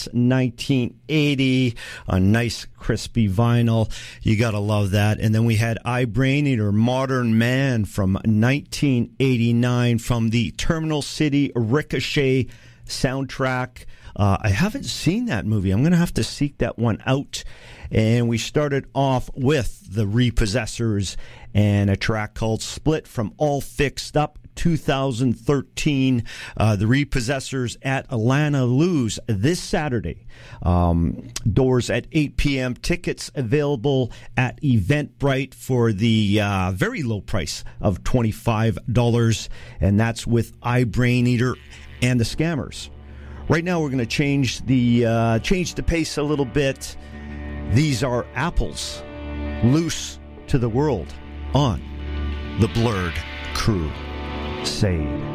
1980, a nice crispy vinyl. You gotta love that. And then we had I, Brain Eater, Modern Man from 1989 from the Terminal City Ricochet soundtrack. I haven't seen that movie. I'm going to have to seek that one out. And we started off with the Repossessors and a track called Split from All Fixed Up 2013. The Repossessors at Alana Lou's this Saturday. Doors at 8 p.m. Tickets available at Eventbrite for the very low price of $25. And that's with I, Brain Eater and the Scammers. Right now, we're going to change the pace a little bit. These are Apples, Loose to the World on the Blurred Crusade.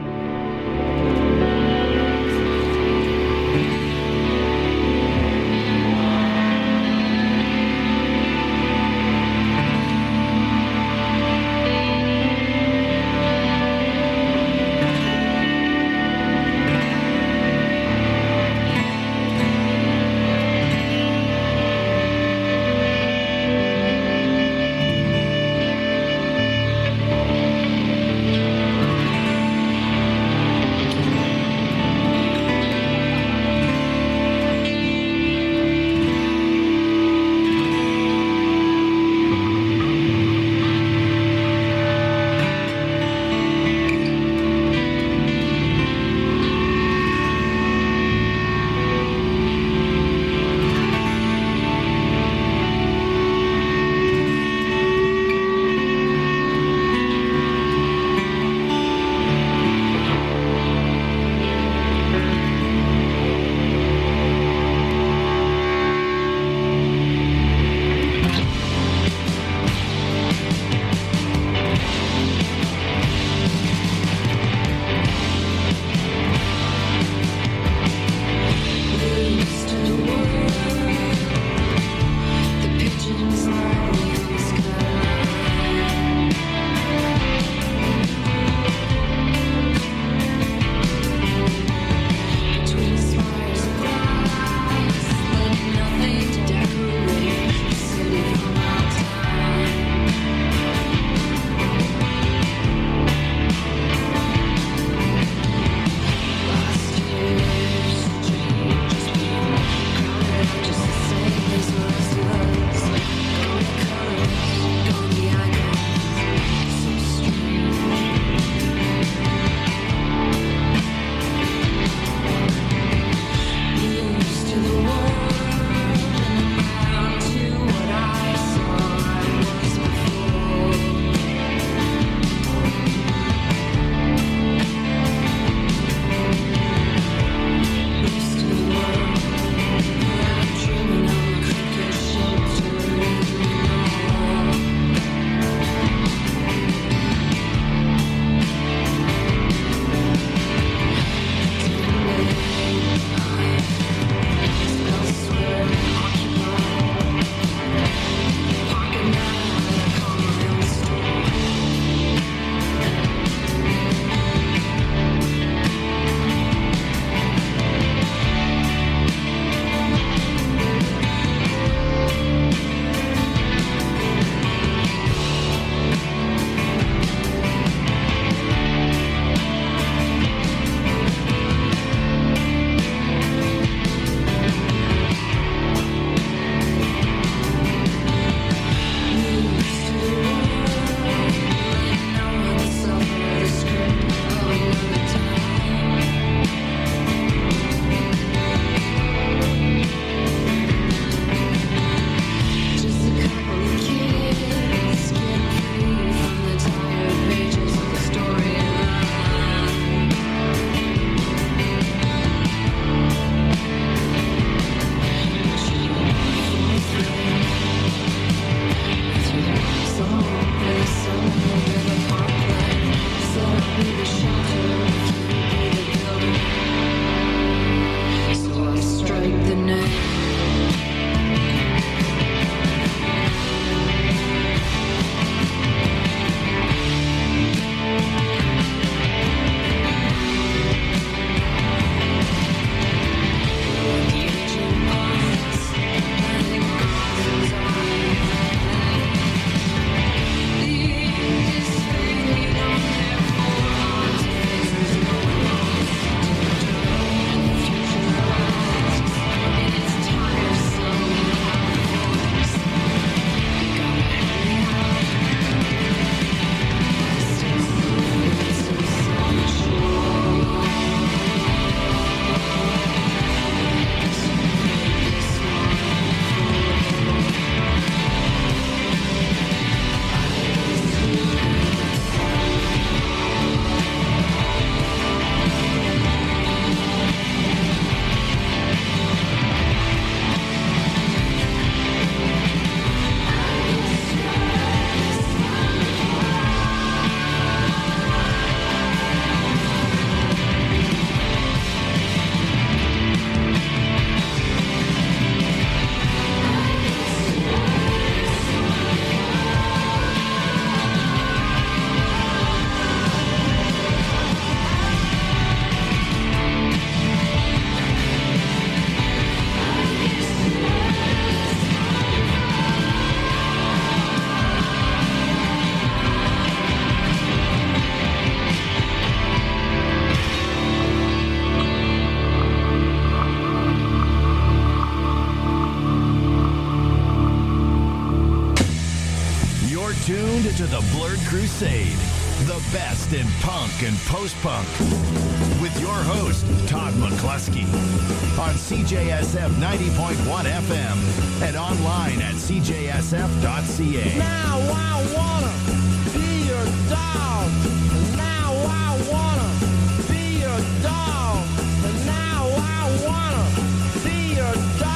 to the Blurred Crusade, the best in punk and post-punk, with your host, Todd McCluskey, on CJSF 90.1 FM and online at cjsf.ca. Now I wanna be your dog. Now I wanna be your dog. Now I wanna be your dog.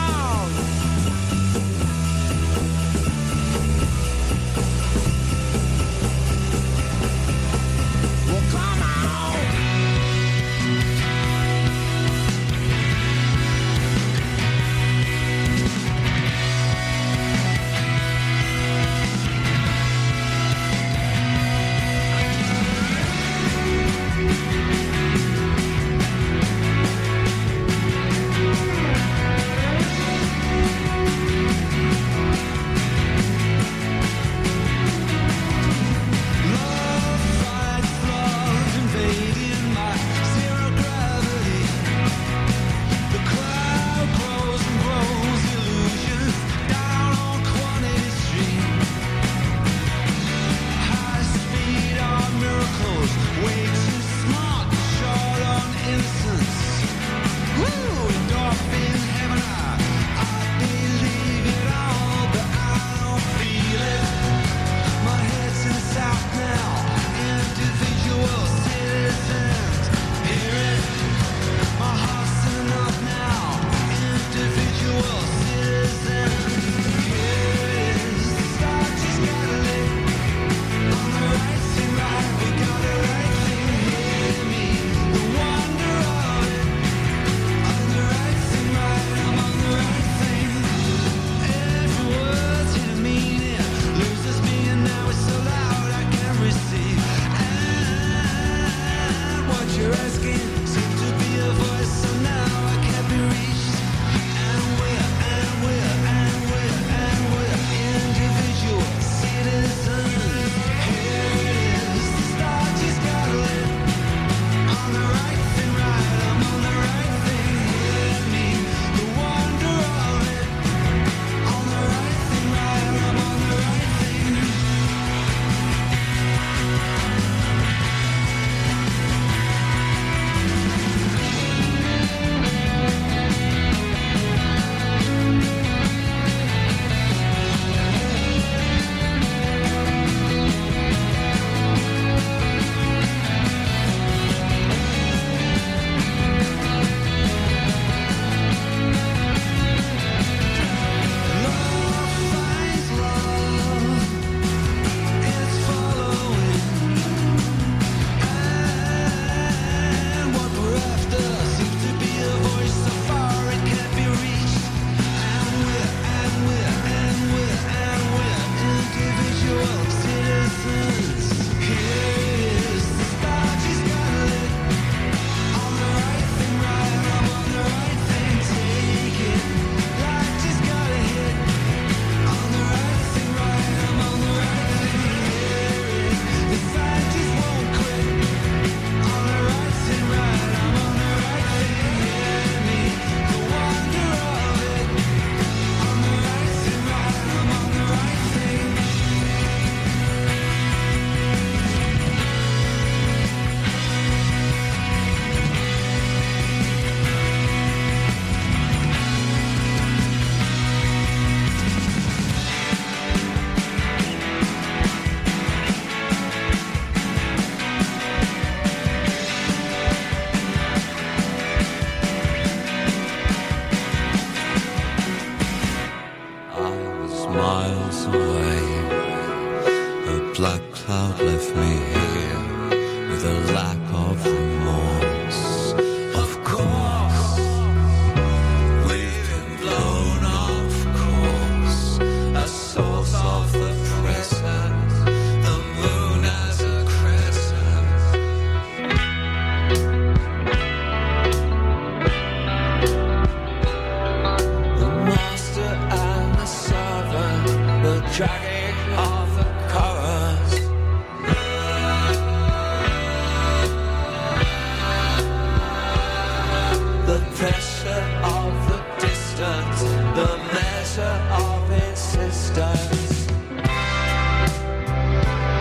Well, come on. measure of insistence.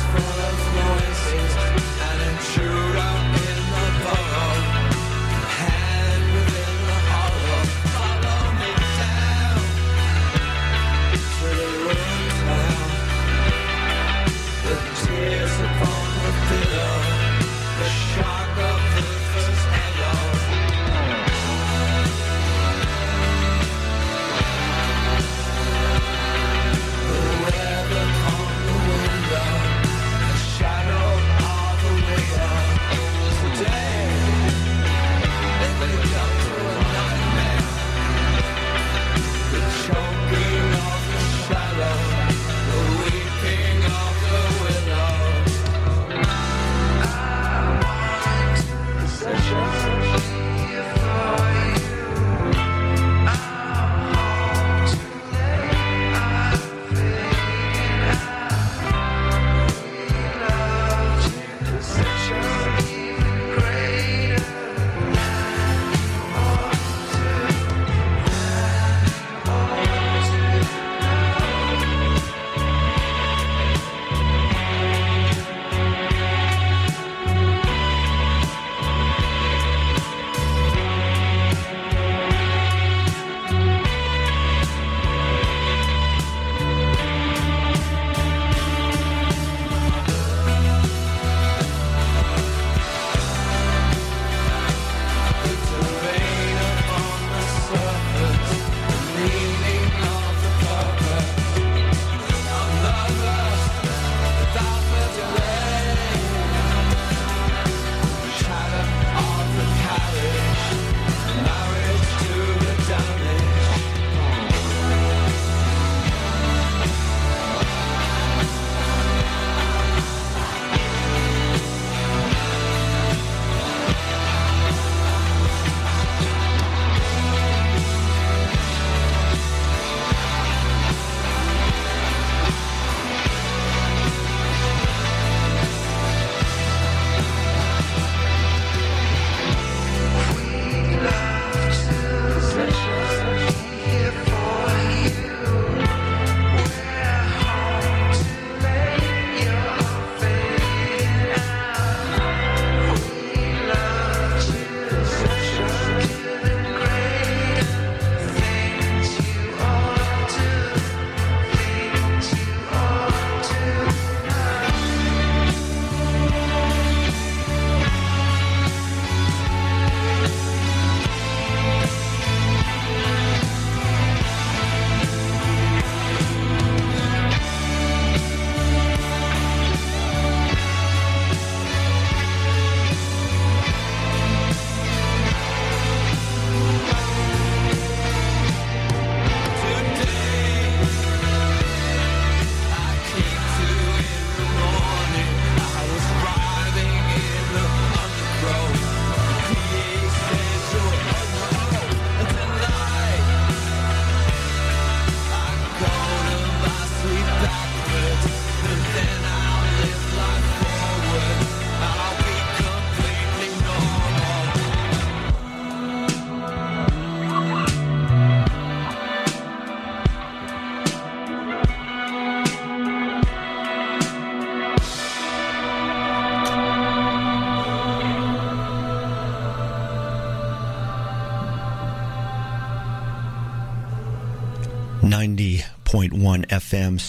90.1 FM,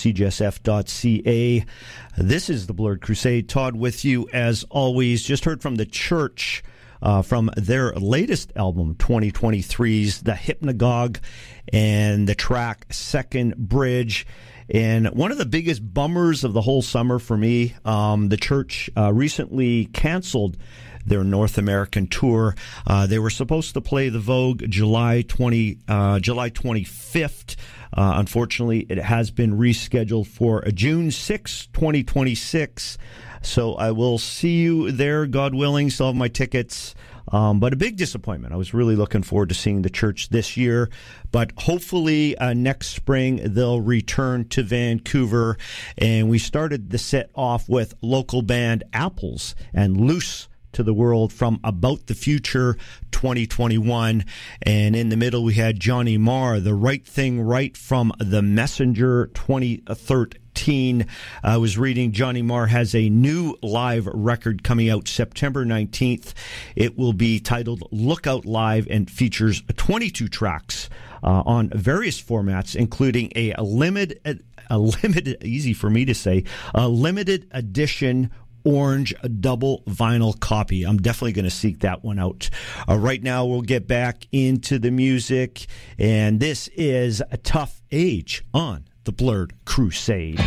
cjsf.ca. This is the Blurred Crusade. Todd with you as always. Just heard from the Church from their latest album, 2023's The Hypnagogue, and the track Second Bridge. And one of the biggest bummers of the whole summer for me, the Church recently canceled their North American tour. They were supposed to play the Vogue July 25th. Unfortunately, it has been rescheduled for June 6, 2026. So I will see you there, God willing. Still have my tickets. But a big disappointment. I was really looking forward to seeing the Church this year. But hopefully next spring they'll return to Vancouver. And we started the set off with local band Apples and Loose to the World from About the Future 2021. And in the middle we had Johnny Marr, The Right Thing Right from The Messenger 2013. 2019. I was reading Johnny Marr has a new live record coming out September 19th. It will be titled Lookout Live and features 22 tracks on various formats, including a limited, easy for me to say, a limited edition orange double vinyl copy. I'm definitely going to seek that one out. Right now, we'll get back into the music, and this is a Tough Age on the Blurred Crusade.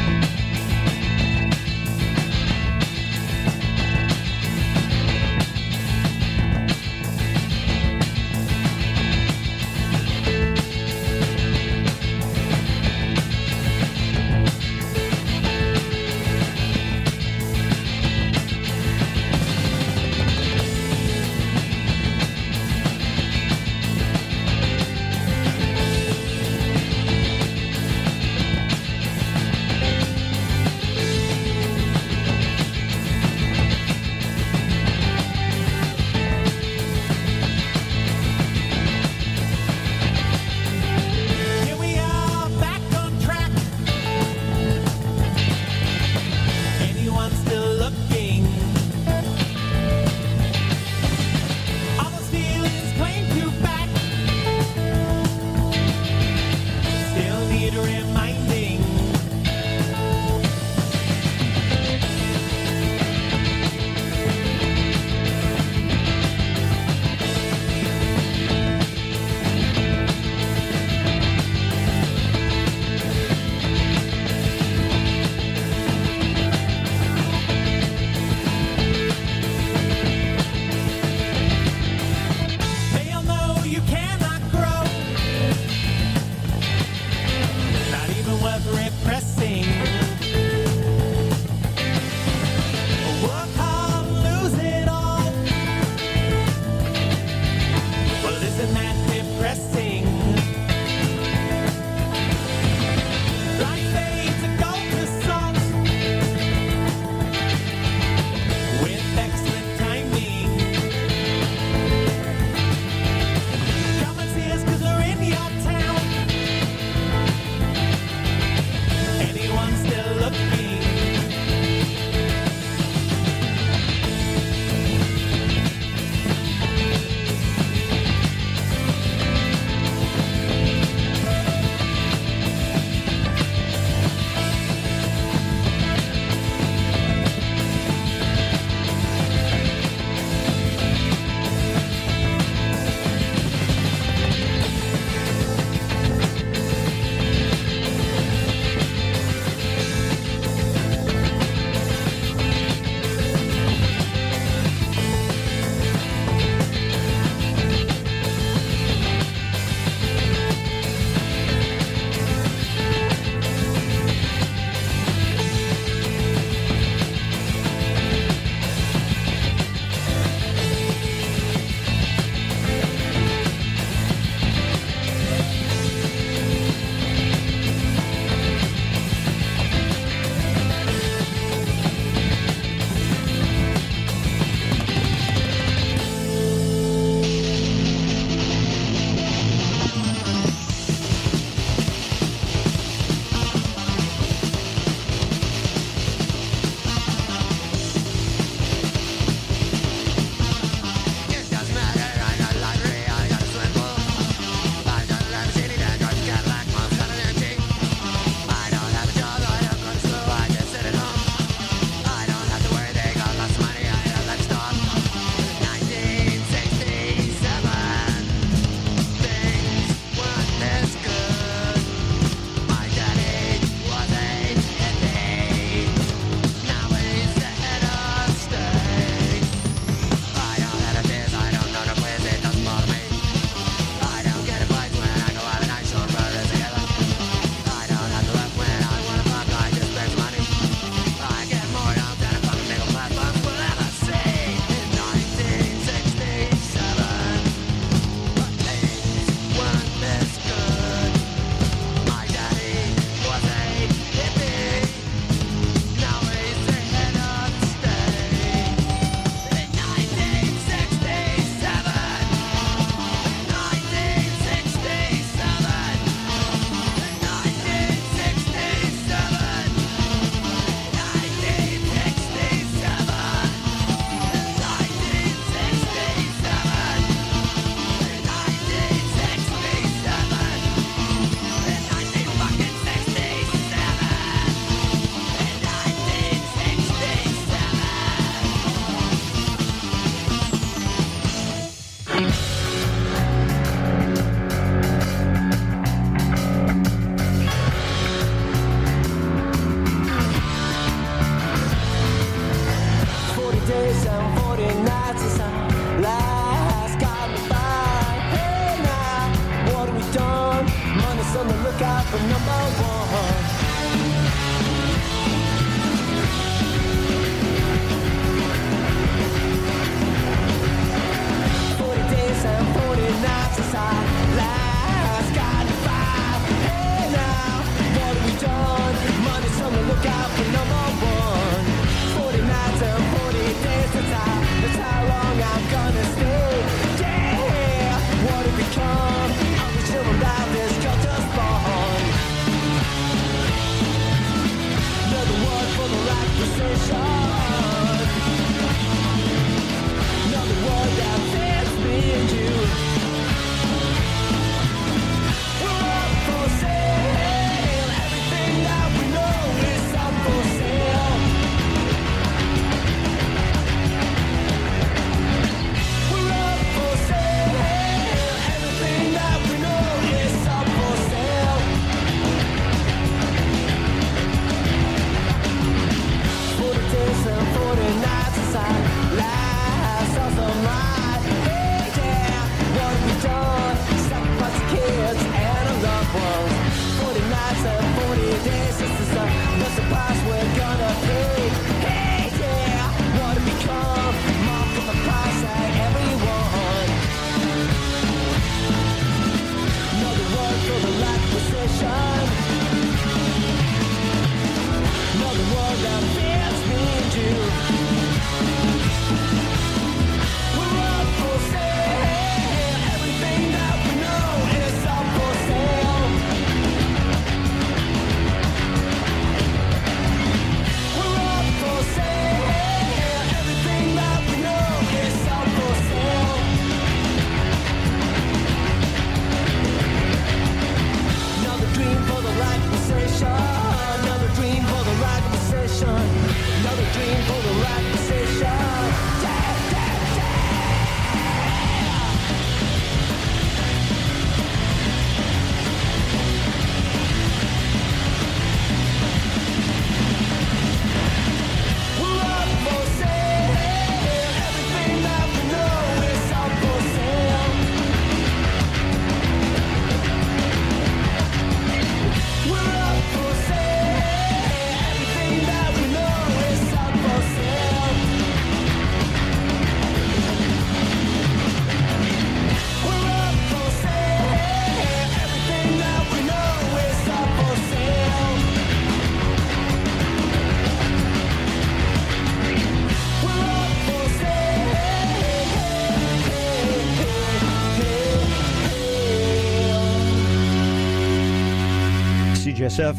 CJSF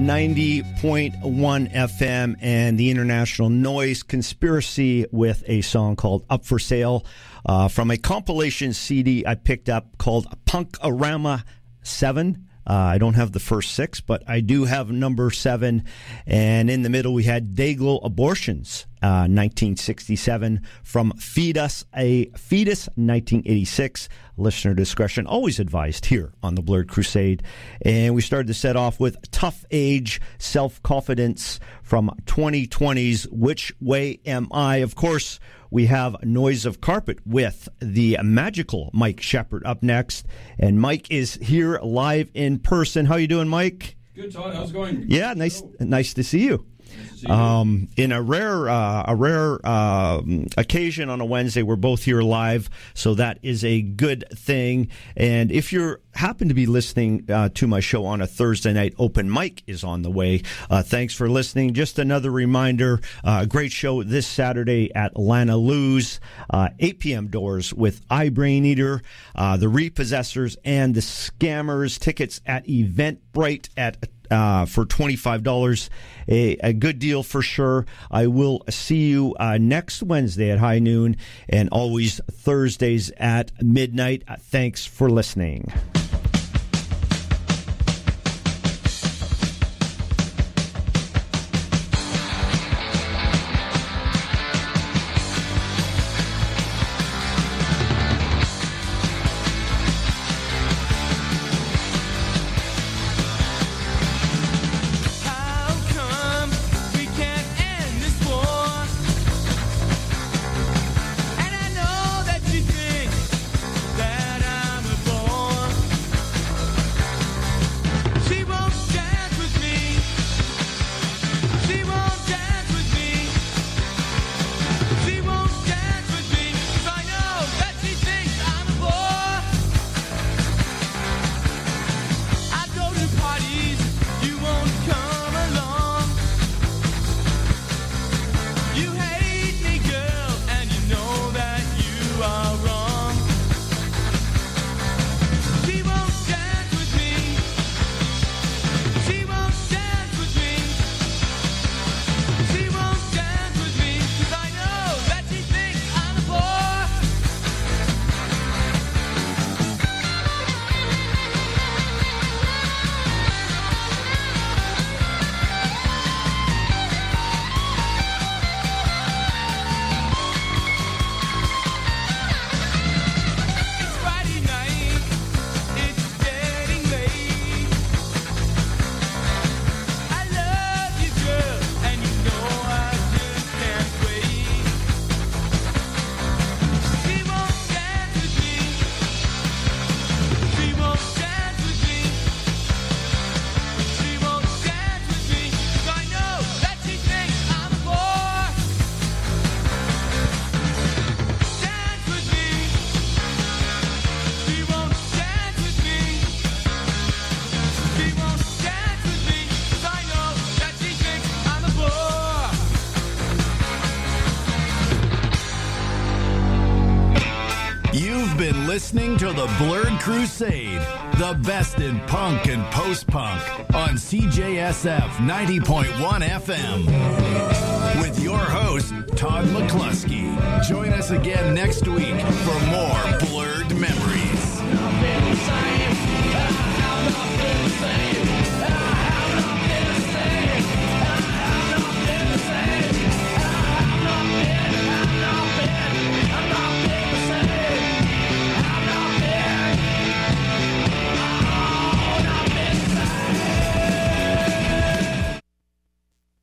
90.1 FM and the International Noise Conspiracy with a song called Up for Sale from a compilation CD I picked up called Punk-A-Rama 7. I don't have the first 6, but I do have number 7. And in the middle, we had Dayglow Abortions, 1967, from Fetus, 1986. Listener discretion always advised here on the Blurred Crusade. And we started the set off with Tough Age, Self-Confidence from 2020's Which Way Am I? Of course, we have Noise of Carpet with the magical Mike Shepard up next. And Mike is here live in person. How you doing, Mike? Good, Todd. How's it going? Yeah, nice to see you. In a rare occasion on a Wednesday, we're both here live, so that is a good thing. And if you happen to be listening to my show on a Thursday night, Open Mic is on the way. Thanks for listening. Just another reminder, great show this Saturday at Lana Lou's, 8 p.m. doors with iBrainEater, the Repossessors, and the Scammers. Tickets at Eventbrite for $25. A good deal for sure. I will see you next Wednesday at high noon and always Thursdays at midnight. Thanks for listening. Listening to the Blurred Crusade, the best in punk and post-punk on CJSF 90.1 FM. With your host, Todd McCluskey. Join us again next week for more Blurred Memories.